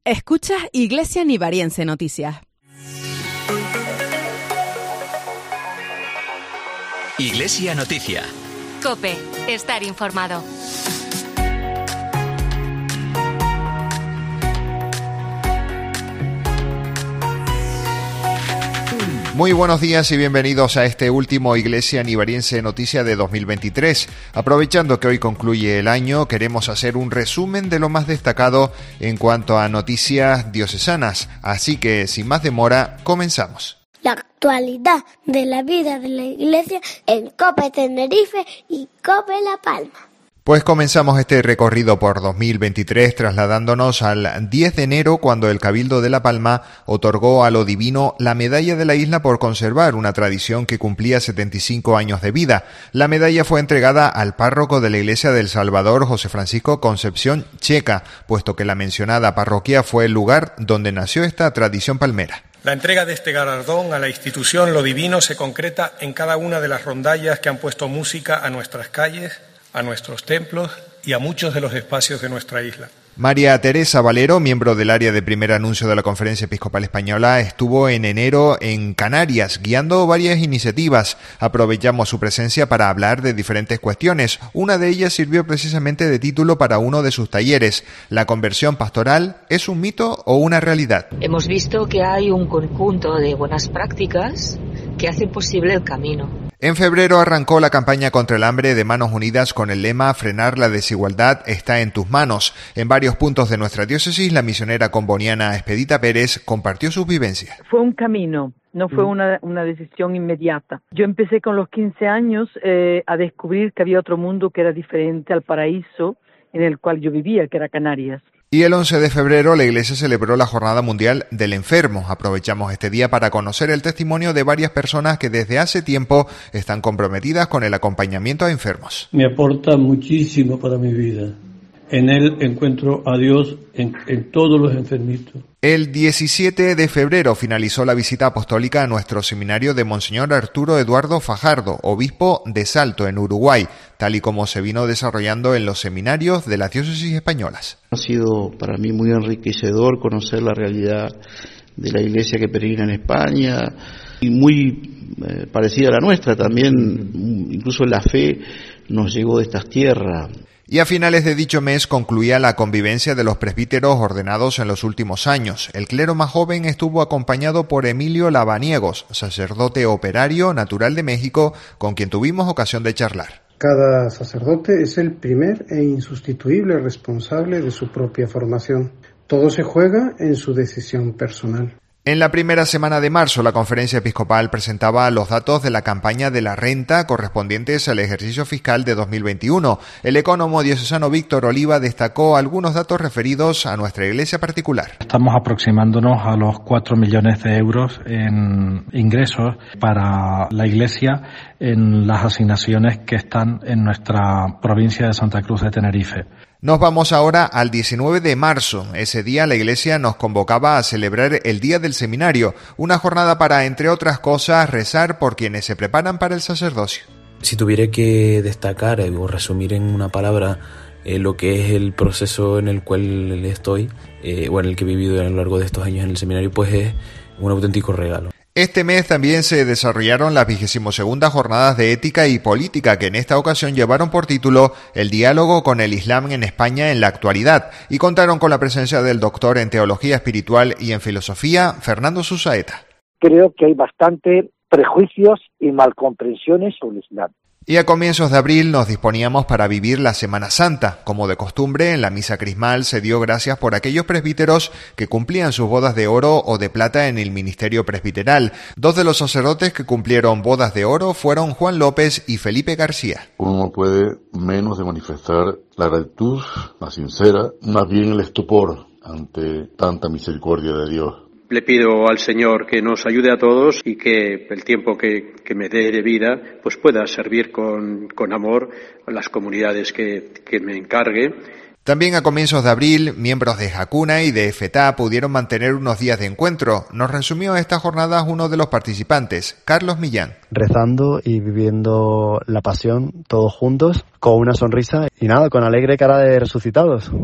Escuchas Iglesia Nivariense Noticias. Iglesia Noticia. COPE. Estar informado. Muy buenos días y bienvenidos a este último Iglesia Nivariense Noticia de 2023. Aprovechando que hoy concluye el año, queremos hacer un resumen de lo más destacado en cuanto a noticias diocesanas. Así que, sin más demora, comenzamos. La actualidad de la vida de la Iglesia en COPE Tenerife y COPE La Palma. Pues comenzamos este recorrido por 2023 trasladándonos al 10 de enero cuando el Cabildo de La Palma otorgó a lo divino la medalla de la isla por conservar una tradición que cumplía 75 años de vida. La medalla fue entregada al párroco de la Iglesia del Salvador, José Francisco Concepción Checa, puesto que la mencionada parroquia fue el lugar donde nació esta tradición palmera. La entrega de este galardón a la institución Lo Divino se concreta en cada una de las rondallas que han puesto música a nuestras calles, a nuestros templos y a muchos de los espacios de nuestra isla. María Teresa Valero, miembro del área de primer anuncio de la Conferencia Episcopal Española, estuvo en enero en Canarias, guiando varias iniciativas. Aprovechamos su presencia para hablar de diferentes cuestiones. Una de ellas sirvió precisamente de título para uno de sus talleres. ¿La conversión pastoral es un mito o una realidad? Hemos visto que hay un conjunto de buenas prácticas que hacen posible el camino. En febrero arrancó la campaña contra el hambre de Manos Unidas con el lema «Frenar la desigualdad está en tus manos». En varios puntos de nuestra diócesis, la misionera comboniana Expedita Pérez compartió sus vivencias. Fue un camino, no fue una decisión inmediata. Yo empecé con los 15 años a descubrir que había otro mundo que era diferente al paraíso en el cual yo vivía, que era Canarias. Y el 11 de febrero la Iglesia celebró la Jornada Mundial del Enfermo. Aprovechamos este día para conocer el testimonio de varias personas que desde hace tiempo están comprometidas con el acompañamiento a enfermos. Me aporta muchísimo para mi vida. En él encuentro a Dios en todos los enfermitos. El 17 de febrero finalizó la visita apostólica a nuestro seminario de Monseñor Arturo Eduardo Fajardo, obispo de Salto, en Uruguay, tal y como se vino desarrollando en los seminarios de las diócesis españolas. Ha sido para mí muy enriquecedor conocer la realidad de la iglesia que peregrina en España y muy parecida a la nuestra también, incluso la fe nos llegó de estas tierras. Y a finales de dicho mes concluía la convivencia de los presbíteros ordenados en los últimos años. El clero más joven estuvo acompañado por Emilio Lavaniegos, sacerdote operario natural de México, con quien tuvimos ocasión de charlar. Cada sacerdote es el primer e insustituible responsable de su propia formación. Todo se juega en su decisión personal. En la primera semana de marzo, la Conferencia Episcopal presentaba los datos de la campaña de la renta correspondientes al ejercicio fiscal de 2021. El ecónomo diocesano Víctor Oliva destacó algunos datos referidos a nuestra iglesia particular. Estamos aproximándonos a los 4 millones de euros en ingresos para la iglesia en las asignaciones que están en nuestra provincia de Santa Cruz de Tenerife. Nos vamos ahora al 19 de marzo. Ese día la Iglesia nos convocaba a celebrar el Día del Seminario, una jornada para, entre otras cosas, rezar por quienes se preparan para el sacerdocio. Si tuviera que destacar o resumir en una palabra lo que es el proceso en el cual estoy, o en el que he vivido a lo largo de estos años en el seminario, pues es un auténtico regalo. Este mes también se desarrollaron las 22ª Jornadas de Ética y Política, que en esta ocasión llevaron por título El diálogo con el Islam en España en la actualidad, y contaron con la presencia del doctor en Teología Espiritual y en Filosofía, Fernando Susaeta. Creo que hay bastante prejuicios y malcomprensiones sobre el Islam. Y a comienzos de abril nos disponíamos para vivir la Semana Santa. Como de costumbre, en la misa crismal se dio gracias por aquellos presbíteros que cumplían sus bodas de oro o de plata en el ministerio presbiteral. Dos de los sacerdotes que cumplieron bodas de oro fueron Juan López y Felipe García. Uno no puede menos de manifestar la gratitud más sincera, más bien el estupor ante tanta misericordia de Dios. Le pido al Señor que nos ayude a todos y que el tiempo que me dé de vida pues pueda servir con amor a las comunidades que me encargue. También a comienzos de abril, miembros de Jacuna y de FETA pudieron mantener unos días de encuentro. Nos resumió estas jornadas uno de los participantes, Carlos Millán. Rezando y viviendo la pasión todos juntos, con una sonrisa y nada, con alegre cara de resucitados.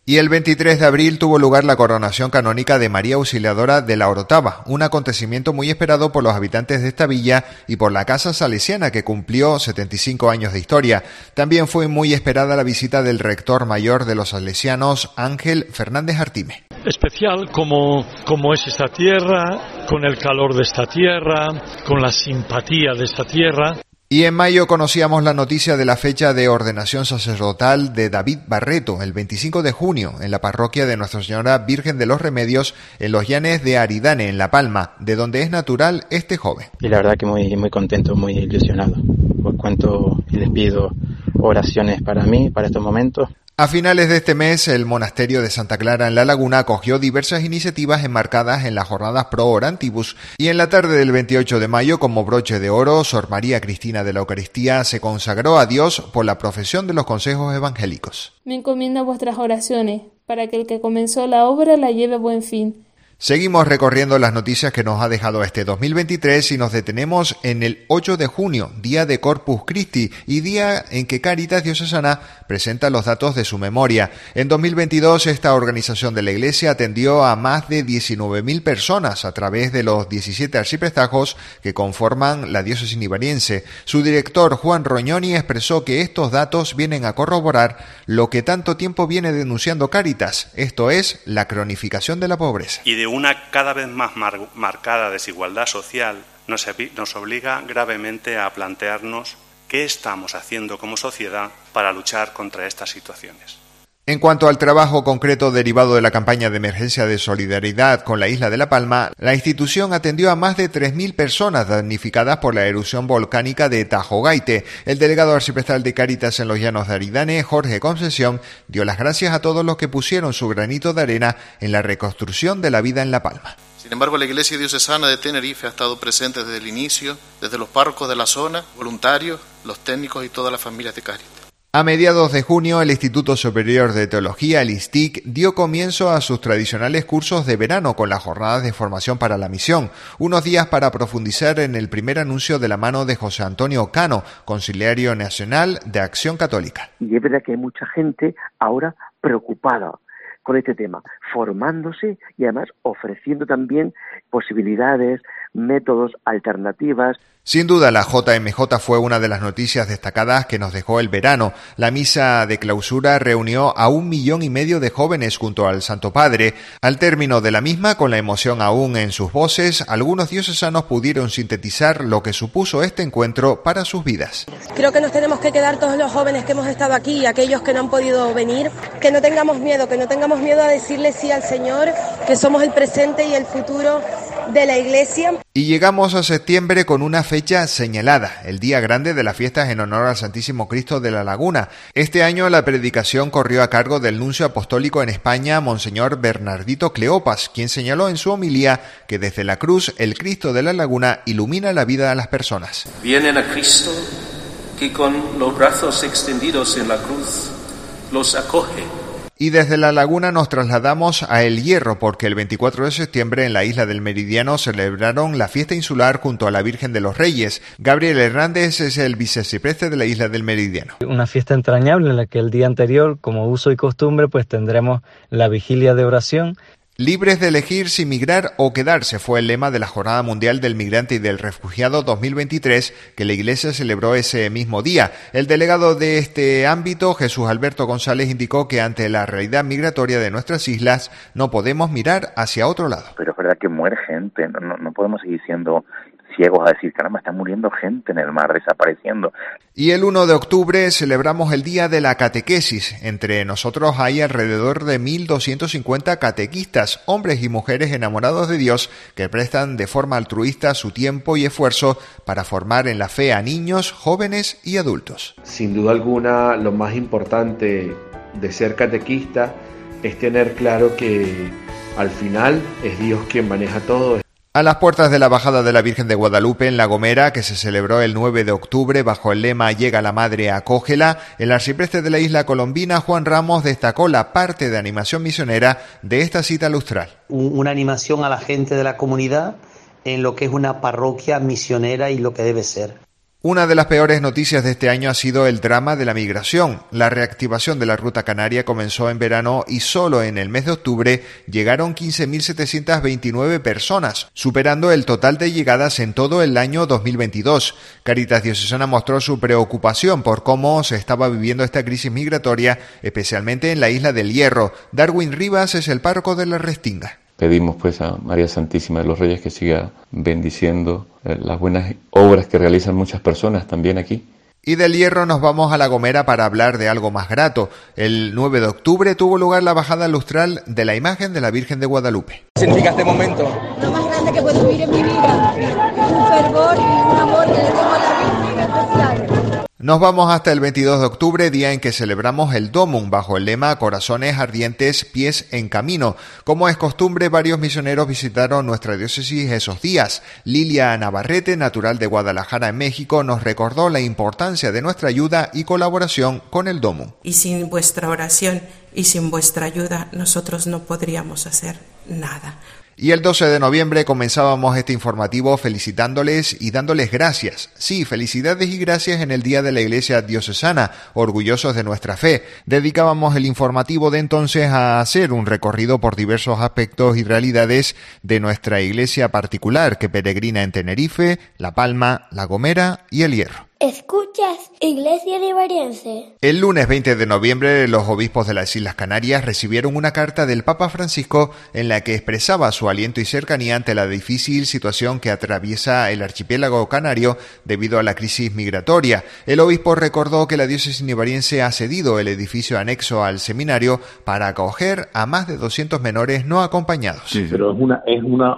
Y el 23 de abril tuvo lugar la coronación canónica de María Auxiliadora de la Orotava, un acontecimiento muy esperado por los habitantes de esta villa y por la Casa Salesiana, que cumplió 75 años de historia. También fue muy esperada la visita del rector mayor de los salesianos, Ángel Fernández Artime. Especial como es esta tierra, con el calor de esta tierra, con la simpatía de esta tierra. Y en mayo conocíamos la noticia de la fecha de ordenación sacerdotal de David Barreto, el 25 de junio, en la parroquia de Nuestra Señora Virgen de los Remedios, en los Llanes de Aridane, en La Palma, de donde es natural este joven. Y la verdad que muy contento, muy ilusionado. Por cuanto les pido oraciones para mí, para estos momentos. A finales de este mes, el monasterio de Santa Clara en La Laguna acogió diversas iniciativas enmarcadas en las jornadas Pro Orantibus, y en la tarde del 28 de mayo, como broche de oro, Sor María Cristina de la Eucaristía se consagró a Dios por la profesión de los consejos evangélicos. Me encomiendo a vuestras oraciones, para que el que comenzó la obra la lleve a buen fin. Seguimos recorriendo las noticias que nos ha dejado este 2023 y nos detenemos en el 8 de junio, día de Corpus Christi y día en que Cáritas Diocesana presenta los datos de su memoria. En 2022 esta organización de la Iglesia atendió a más de 19.000 personas a través de los 17 arciprestazgos que conforman la diócesis nivariense. Su director, Juan Roñoni, expresó que estos datos vienen a corroborar lo que tanto tiempo viene denunciando Cáritas, esto es, la cronificación de la pobreza. Y de una cada vez más marcada desigualdad social nos obliga gravemente a plantearnos qué estamos haciendo como sociedad para luchar contra estas situaciones. En cuanto al trabajo concreto derivado de la campaña de emergencia de solidaridad con la isla de La Palma, la institución atendió a más de 3.000 personas damnificadas por la erupción volcánica de Tajogaite. El delegado arciprestal de Cáritas en los Llanos de Aridane, Jorge Concesión, dio las gracias a todos los que pusieron su granito de arena en la reconstrucción de la vida en La Palma. Sin embargo, la Iglesia Diocesana de Tenerife ha estado presente desde el inicio, desde los párrocos de la zona, voluntarios, los técnicos y todas las familias de Cáritas. A mediados de junio, el Instituto Superior de Teología, el ISTIC, dio comienzo a sus tradicionales cursos de verano con las jornadas de formación para la misión, unos días para profundizar en el primer anuncio de la mano de José Antonio Cano, Conciliario Nacional de Acción Católica. Y es verdad que hay mucha gente ahora preocupada con este tema, formándose y además ofreciendo también posibilidades, métodos, alternativas. Sin duda, la JMJ fue una de las noticias destacadas que nos dejó el verano. La misa de clausura reunió a 1,5 millones de jóvenes junto al Santo Padre. Al término de la misma, con la emoción aún en sus voces, algunos diocesanos pudieron sintetizar lo que supuso este encuentro para sus vidas. Creo que nos tenemos que quedar todos los jóvenes que hemos estado aquí y aquellos que no han podido venir, que no tengamos miedo a decirle sí al Señor, que somos el presente y el futuro de la Iglesia. Y llegamos a septiembre con una fecha señalada, el día grande de las fiestas en honor al Santísimo Cristo de la Laguna. Este año la predicación corrió a cargo del nuncio apostólico en España, Monseñor Bernardito Cleopas, quien señaló en su homilía que desde la cruz el Cristo de la Laguna ilumina la vida de las personas. Vienen a Cristo que con los brazos extendidos en la cruz los acoge. Y desde La Laguna nos trasladamos a El Hierro porque el 24 de septiembre en la isla del Meridiano celebraron la fiesta insular junto a la Virgen de los Reyes. Gabriel Hernández es el vicearcipreste de la isla del Meridiano. Una fiesta entrañable en la que el día anterior, como uso y costumbre, pues tendremos la vigilia de oración. Libres de elegir si migrar o quedarse fue el lema de la Jornada Mundial del Migrante y del Refugiado 2023 que la Iglesia celebró ese mismo día. El delegado de este ámbito, Jesús Alberto González, indicó que ante la realidad migratoria de nuestras islas no podemos mirar hacia otro lado. Pero es verdad que muere gente, no podemos seguir siendo ciegos a decir, caramba, está muriendo gente en el mar, desapareciendo. Y el 1 de octubre celebramos el Día de la Catequesis. Entre nosotros hay alrededor de 1.250 catequistas, hombres y mujeres enamorados de Dios, que prestan de forma altruista su tiempo y esfuerzo para formar en la fe a niños, jóvenes y adultos. Sin duda alguna, lo más importante de ser catequista es tener claro que al final es Dios quien maneja todo. A las puertas de la bajada de la Virgen de Guadalupe en La Gomera, que se celebró el 9 de octubre bajo el lema Llega la Madre, acógela, el arcipreste de la isla colombina, Juan Ramos, destacó la parte de animación misionera de esta cita lustral. Una animación a la gente de la comunidad en lo que es una parroquia misionera y lo que debe ser. Una de las peores noticias de este año ha sido el drama de la migración. La reactivación de la ruta canaria comenzó en verano y solo en el mes de octubre llegaron 15.729 personas, superando el total de llegadas en todo el año 2022. Cáritas Diocesana mostró su preocupación por cómo se estaba viviendo esta crisis migratoria, especialmente en la isla del Hierro. Darwin Rivas es el párroco de la Restinga. Pedimos pues a María Santísima de los Reyes que siga bendiciendo las buenas obras que realizan muchas personas también aquí. Y del Hierro nos vamos a La Gomera para hablar de algo más grato. El 9 de octubre tuvo lugar la bajada lustral de la imagen de la Virgen de Guadalupe. ¿Qué significa este momento? Lo más grande que puedo vivir en mi vida, un fervor y un amor que le tengo a la Virgen especial. Nos vamos hasta el 22 de octubre, día en que celebramos el Domum, bajo el lema Corazones ardientes, pies en camino. Como es costumbre, varios misioneros visitaron nuestra diócesis esos días. Lilia Navarrete, natural de Guadalajara, en México, nos recordó la importancia de nuestra ayuda y colaboración con el Domum. Y sin vuestra oración y sin vuestra ayuda, nosotros no podríamos hacer nada. Y el 12 de noviembre comenzábamos este informativo felicitándoles y dándoles gracias. Sí, felicidades y gracias en el Día de la Iglesia Diocesana, orgullosos de nuestra fe. Dedicábamos el informativo de entonces a hacer un recorrido por diversos aspectos y realidades de nuestra iglesia particular que peregrina en Tenerife, La Palma, La Gomera y El Hierro. ¿Escuchas Iglesia Liberiense? El lunes 20 de noviembre, los obispos de las Islas Canarias recibieron una carta del Papa Francisco en la que expresaba su aliento y cercanía ante la difícil situación que atraviesa el archipiélago canario debido a la crisis migratoria. El obispo recordó que la diócesis liberiense ha cedido el edificio anexo al seminario para acoger a más de 200 menores no acompañados. Sí, pero es una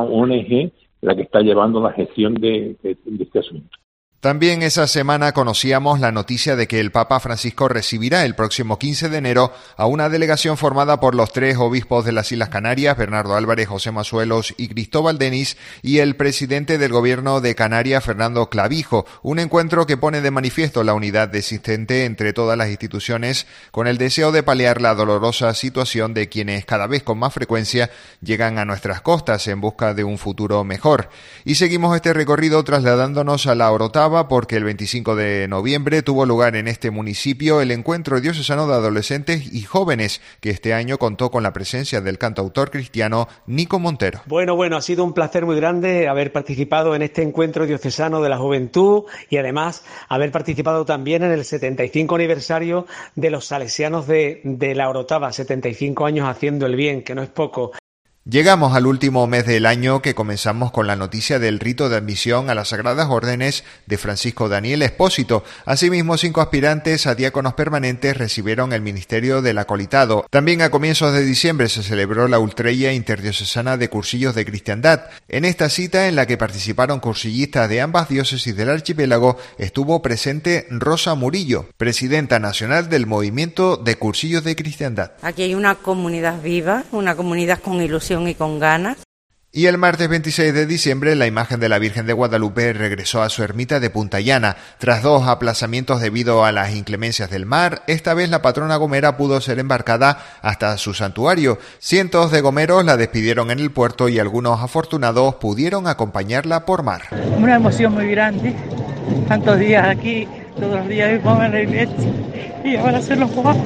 ONG la que está llevando la gestión de este asunto. También esa semana conocíamos la noticia de que el Papa Francisco recibirá el próximo 15 de enero a una delegación formada por los 3 obispos de las Islas Canarias, Bernardo Álvarez, José Masuelos y Cristóbal Denis, y el presidente del gobierno de Canarias, Fernando Clavijo. Un encuentro que pone de manifiesto la unidad existente entre todas las instituciones con el deseo de paliar la dolorosa situación de quienes cada vez con más frecuencia llegan a nuestras costas en busca de un futuro mejor. Y seguimos este recorrido trasladándonos a la Orotava, porque el 25 de noviembre tuvo lugar en este municipio el encuentro diocesano de adolescentes y jóvenes, que este año contó con la presencia del cantautor cristiano Nico Montero. Bueno, ha sido un placer muy grande haber participado en este encuentro diocesano de la juventud y además haber participado también en el 75 aniversario de los salesianos de la Orotava, 75 años haciendo el bien, que no es poco. Llegamos al último mes del año, que comenzamos con la noticia del rito de admisión a las Sagradas Órdenes de Francisco Daniel Espósito. Asimismo, 5 aspirantes a diáconos permanentes recibieron el ministerio del acolitado. También a comienzos de diciembre se celebró la Ultreya Interdiocesana de Cursillos de Cristiandad. En esta cita, en la que participaron cursillistas de ambas diócesis del archipiélago, estuvo presente Rosa Murillo, presidenta nacional del Movimiento de Cursillos de Cristiandad. Aquí hay una comunidad viva, una comunidad con ilusión y con ganas. Y el martes 26 de diciembre, la imagen de la Virgen de Guadalupe regresó a su ermita de Punta Llana. Tras 2 aplazamientos debido a las inclemencias del mar, esta vez la patrona gomera pudo ser embarcada hasta su santuario. Cientos de gomeros la despidieron en el puerto y algunos afortunados pudieron acompañarla por mar. Una emoción muy grande, tantos días aquí, todos los días vamos a la iglesia y ahora hacer los guapos.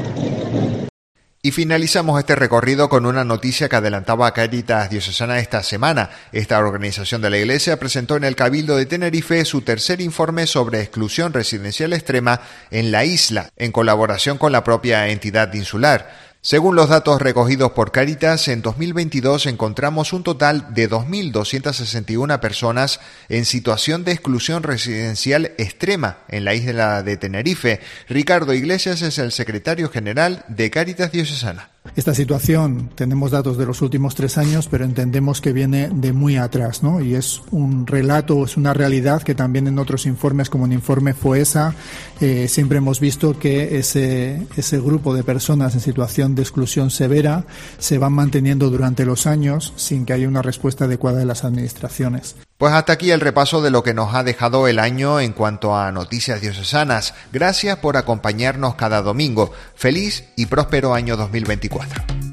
Y finalizamos este recorrido con una noticia que adelantaba Cáritas Diocesana esta semana. Esta organización de la Iglesia presentó en el Cabildo de Tenerife su tercer informe sobre exclusión residencial extrema en la isla, en colaboración con la propia entidad insular. Según los datos recogidos por Cáritas, en 2022 encontramos un total de 2.261 personas en situación de exclusión residencial extrema en la isla de Tenerife. Ricardo Iglesias es el secretario general de Cáritas Diocesana. Esta situación, tenemos datos de los últimos 3 años, pero entendemos que viene de muy atrás, ¿no? Y es un relato, es una realidad que también en otros informes, como el informe FOESA, siempre hemos visto que ese grupo de personas en situación de exclusión severa se van manteniendo durante los años sin que haya una respuesta adecuada de las administraciones. Pues hasta aquí el repaso de lo que nos ha dejado el año en cuanto a noticias diocesanas. Gracias por acompañarnos cada domingo. Feliz y próspero año 2024.